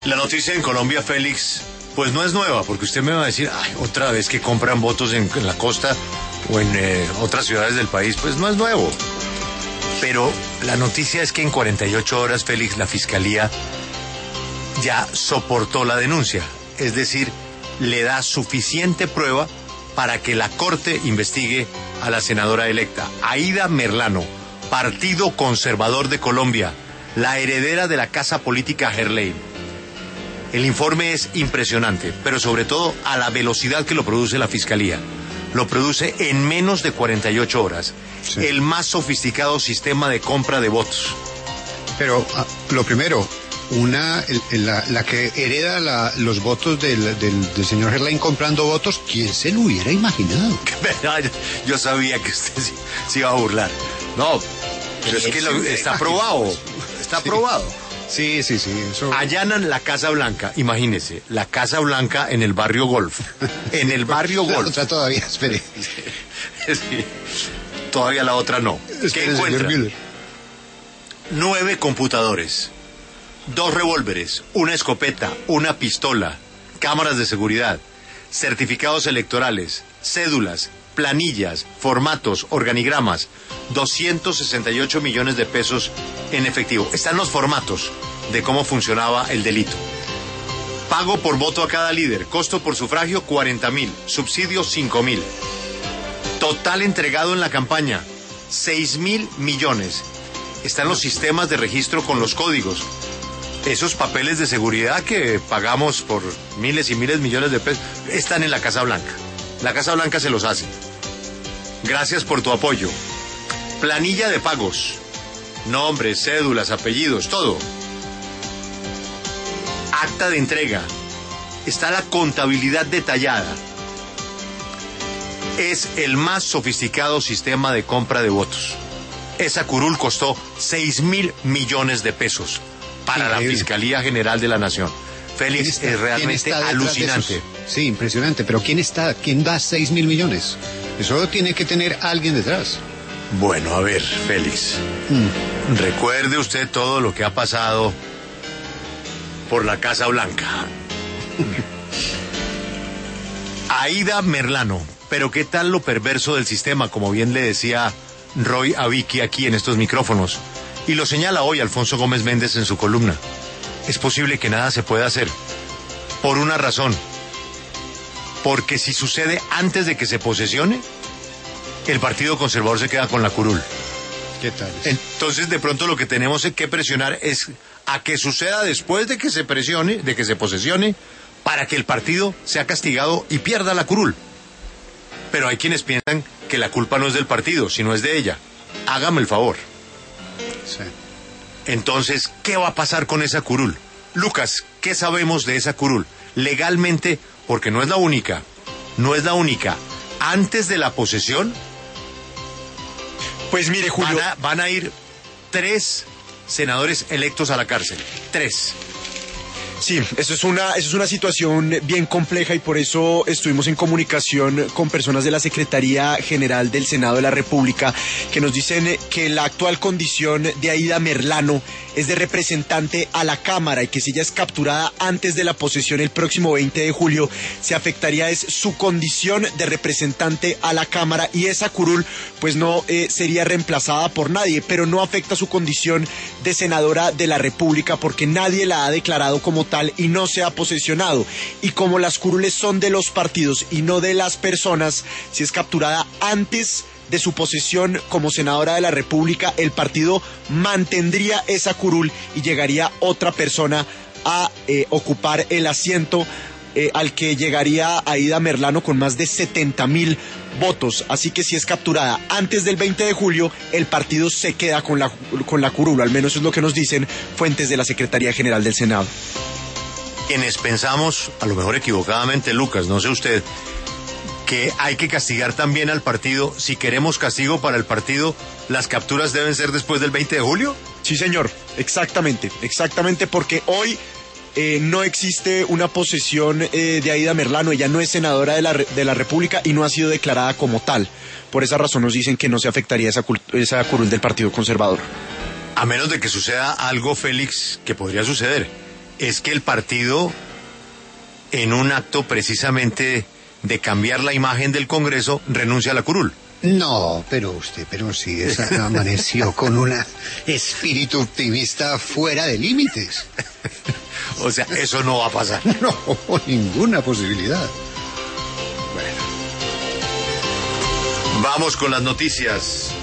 La noticia en Colombia, Félix, pues no es nueva, porque usted me va a decir, ay, otra vez que compran votos en la costa o en otras ciudades del país, pues no es nuevo. Pero la noticia es que en 48 horas, Félix, la Fiscalía ya soportó la denuncia. Es decir, le da suficiente prueba para que la Corte investigue a la senadora electa, Aída Merlano, Partido Conservador de Colombia, la heredera de la casa política Gerlein. El informe es impresionante, pero sobre todo a la velocidad que lo produce la Fiscalía. Lo produce en menos de 48 horas. Sí. El más sofisticado sistema de compra de votos. Pero lo primero, la que hereda los votos del señor Gerlein comprando votos, ¿quién se lo hubiera imaginado? Yo sabía que usted se iba a burlar. No, pero es que está probado. Está probado. Sí, eso... Allanan la Casa Blanca, imagínese, la Casa Blanca en el barrio Golf. En el barrio Golf. La otra todavía, espere. Sí, todavía la otra no. ¿Qué encuentra? 9 computadores, 2 revólveres, una escopeta, una pistola, cámaras de seguridad, certificados electorales, cédulas, planillas, formatos, organigramas, 268 millones de pesos en efectivo. Están los formatos de cómo funcionaba el delito. Pago por voto a cada líder, costo por sufragio 40,000, subsidio 5,000. Total entregado en la campaña 6,000 millones. Están los sistemas de registro con los códigos. Esos papeles de seguridad que pagamos por miles y miles de millones de pesos están en la Casa Blanca. La Casa Blanca se los hace. Gracias por tu apoyo. Planilla de pagos. Nombres, cédulas, apellidos, todo. Acta de entrega. Está la contabilidad detallada. Es el más sofisticado sistema de compra de votos. Esa curul costó 6,000 millones de pesos para la Fiscalía General de la Nación. Félix, es realmente alucinante. Sí, impresionante, pero ¿quién da 6,000 millones? Eso tiene que tener alguien detrás. Bueno, a ver, Félix, recuerde usted todo lo que ha pasado por la Casa Blanca. Aída Merlano, pero ¿qué tal lo perverso del sistema? Como bien le decía Roy a Vicky aquí en estos micrófonos, y lo señala hoy Alfonso Gómez Méndez en su columna. Es posible que nada se pueda hacer, por una razón. Porque si sucede antes de que se posesione, el Partido Conservador se queda con la curul. ¿Qué tal? Entonces, de pronto lo que tenemos que presionar es a que suceda después de que se presione, de que se posesione, para que el partido sea castigado y pierda la curul. Pero hay quienes piensan que la culpa no es del partido, sino es de ella. Hágame el favor. Sí. Entonces, ¿qué va a pasar con esa curul? Lucas, ¿qué sabemos de esa curul? Legalmente, porque no es la única. Antes de la posesión, pues mire, Julio, van a ir 3 senadores electos a la cárcel. 3. Sí, eso es una situación bien compleja y por eso estuvimos en comunicación con personas de la Secretaría General del Senado de la República que nos dicen que la actual condición de Aída Merlano es de representante a la Cámara y que si ella es capturada antes de la posesión el próximo 20 de julio, se afectaría es su condición de representante a la Cámara y esa curul pues no sería reemplazada por nadie, pero no afecta su condición de senadora de la República porque nadie la ha declarado como tal y no se ha posesionado. Y como las curules son de los partidos y no de las personas, si es capturada antes de su posesión como senadora de la República, el partido mantendría esa curul y llegaría otra persona a ocupar el asiento al que llegaría Aída Merlano con más de 70,000 votos. Así que si es capturada antes del 20 de julio, el partido se queda con la curul, al menos es lo que nos dicen fuentes de la Secretaría General del Senado. Quienes pensamos, a lo mejor equivocadamente, Lucas, no sé usted, que hay que castigar también al partido. Si queremos castigo para el partido, ¿las capturas deben ser después del 20 de julio? Sí, señor, exactamente, porque hoy no existe una posesión de Aída Merlano, ella no es senadora de la República y no ha sido declarada como tal. Por esa razón nos dicen que no se afectaría esa curul del Partido Conservador. A menos de que suceda algo, Félix, que podría suceder, es que el partido, en un acto precisamente de cambiar la imagen del Congreso, renuncia a la curul. No, pero sí, esa amaneció con un espíritu optimista fuera de límites. O sea, eso no va a pasar. No, ninguna posibilidad. Vamos con las noticias.